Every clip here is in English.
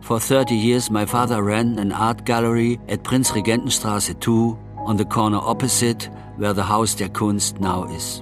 For 30 years my father ran an art gallery at Prinzregentenstraße 2 on the corner opposite where the Haus der Kunst now is.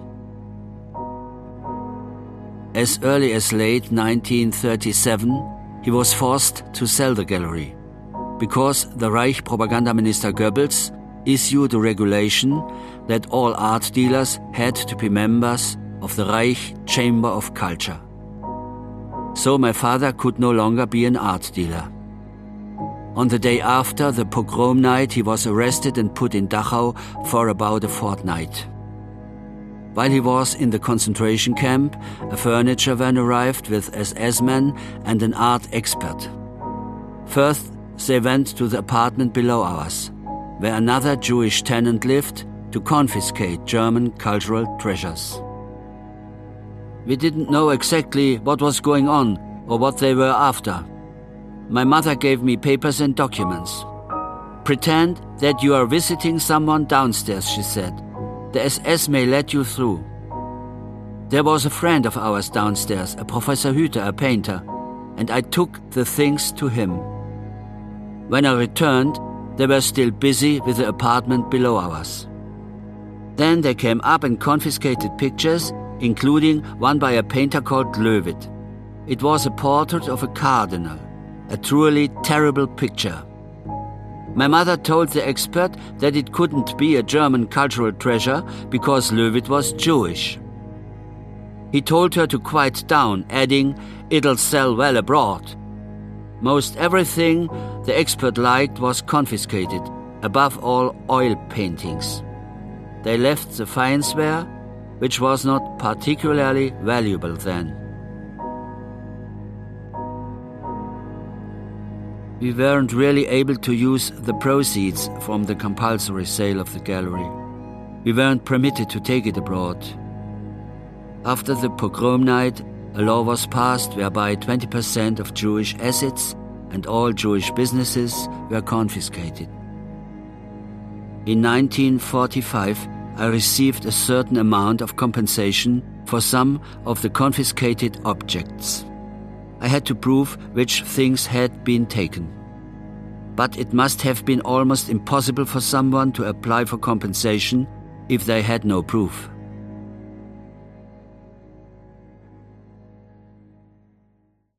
As early as late 1937, he was forced to sell the gallery because the Reich Propaganda Minister Goebbels issued a regulation that all art dealers had to be members of the Reich Chamber of Culture. So my father could no longer be an art dealer. On the day after the pogrom night, he was arrested and put in Dachau for about a fortnight. While he was in the concentration camp, a furniture van arrived with SS-men and an art expert. First, they went to the apartment below ours, where another Jewish tenant lived, to confiscate German cultural treasures. We didn't know exactly what was going on or what they were after. My mother gave me papers and documents. "Pretend that you are visiting someone downstairs," she said. "The SS may let you through." There was a friend of ours downstairs, a Professor Hüter, a painter, and I took the things to him. When I returned, they were still busy with the apartment below ours. Then they came up and confiscated pictures, including one by a painter called Löwit. It was a portrait of a cardinal, a truly terrible picture. My mother told the expert that it couldn't be a German cultural treasure because Löwit was Jewish. He told her to quiet down, adding, "It'll sell well abroad." Most everything the expert liked was confiscated, above all oil paintings. They left the Feinswehr, which was not particularly valuable then. We weren't really able to use the proceeds from the compulsory sale of the gallery. We weren't permitted to take it abroad. After the pogrom night, a law was passed whereby 20% of Jewish assets and all Jewish businesses were confiscated. In 1945, I received a certain amount of compensation for some of the confiscated objects. I had to prove which things had been taken. But it must have been almost impossible for someone to apply for compensation if they had no proof.